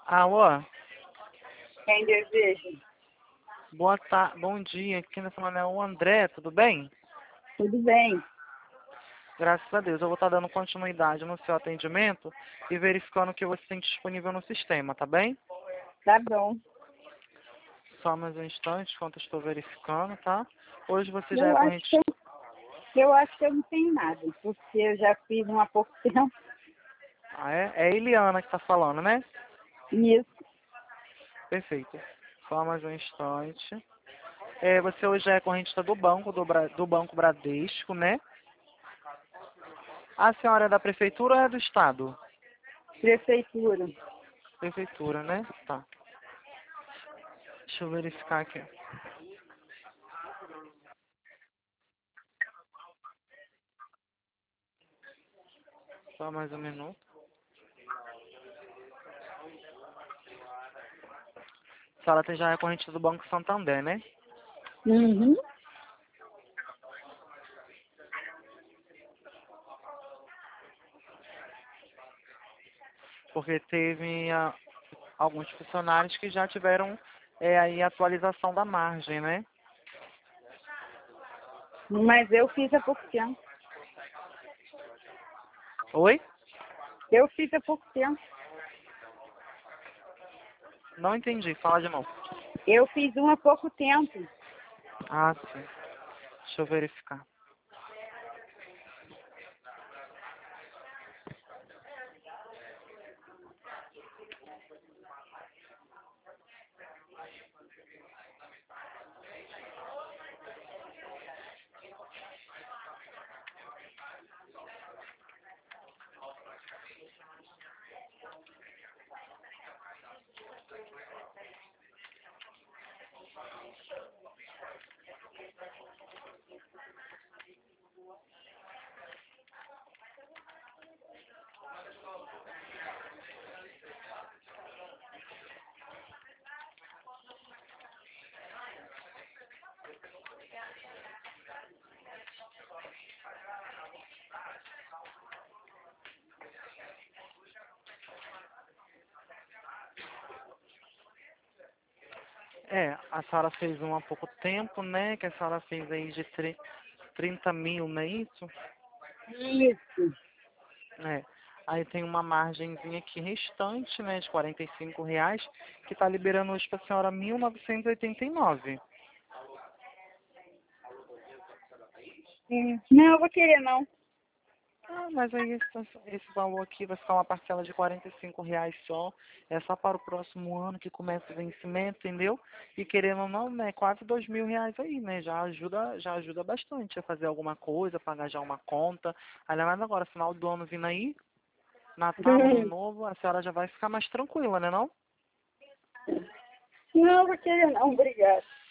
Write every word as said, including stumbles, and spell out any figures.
Alô, Quem deseja? boa tarde, bom dia. Quem está falando é o André, tudo bem? Tudo bem. Graças a Deus. Eu vou estar dando continuidade no seu atendimento e verificando o que você tem disponível no sistema, tá bem? Tá bom. Só mais um instante enquanto eu estou verificando, tá? Hoje você já é Eu acho corrente. que eu, eu acho que eu não tenho nada, porque eu já fiz um há pouco tempo. Ah, é? É a Eliana que está falando, né? Isso. Perfeito. Só mais um instante. É, você hoje já é correntista do banco, do, Bra- do Banco Bradesco, né? A senhora é da prefeitura ou é do estado? Prefeitura. Prefeitura, né? Tá. Deixa eu verificar aqui. Só mais um minuto. A senhora tem já é corrente do Banco Santander, né? Uhum. Porque teve ah, alguns funcionários que já tiveram é, aí atualização da margem, né? Mas eu fiz há pouco tempo. Oi? Eu fiz há pouco tempo. Não entendi. Fala de novo. Eu fiz um há pouco tempo. Ah, sim. Deixa eu verificar. É, a senhora fez um há pouco tempo, né? Que a senhora fez aí de tri- trinta mil, não é isso? Isso. É. Aí tem uma margenzinha aqui restante, né? De quarenta e cinco reais, que está liberando hoje para a senhora mil novecentos e oitenta e nove. Hum. Não, eu vou querer não. Ah, mas aí esse, esse valor aqui vai ficar uma parcela de quarenta e cinco reais só. É só para o próximo ano que começa o vencimento, entendeu? E querendo ou não, né, quase dois mil reais aí, né? Já ajuda, já ajuda bastante a fazer alguma coisa, pagar já uma conta. Ainda mais agora, final do ano vindo aí, Natal, Ano Novo, a senhora já vai ficar mais tranquila, né não? Não, eu vou querer não. Obrigada.